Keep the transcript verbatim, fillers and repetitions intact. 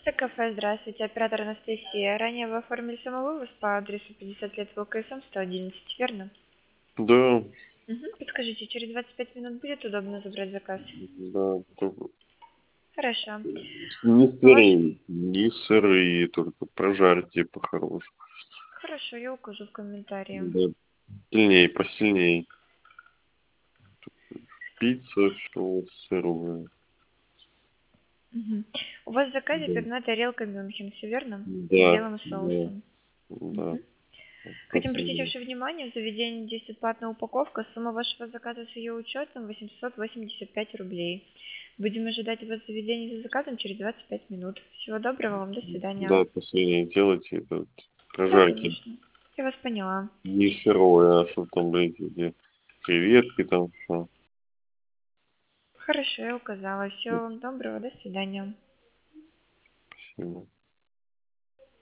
Кафе, здравствуйте, оператор Анастасия. Ранее вы оформили самовывоз по адресу пятьдесят лет ВЛКСМ сто одиннадцать, верно? Да, Угу. Подскажите, через двадцать пять минут будет удобно забрать заказ? да, только Хорошо. не Ваш... сырые, не сырые, только прожарьте по-хорошему. Хорошо, я укажу в комментарии. Да, сильнее, посильнее. Пицца, все вот сырое. Угу. У вас в заказе Да, пивная тарелка Мюнхен, все верно? С да, белым да, соусом. да, Угу. Хотим обратить спасибо. ваше внимание, в заведении действует платная упаковка. Сумма вашего заказа с ее учетом восемьсот восемьдесят пять рублей. Будем ожидать вас в заведении за заказом через двадцать пять минут. Всего доброго вам, до свидания. Да, посильнее делайте, это, вот, Да, прожарьте. конечно. Я вас поняла. Не сырое, а что там, блядь, эти креветки там, все. Хорошо, я указала. Всего вам доброго, до свидания. Спасибо.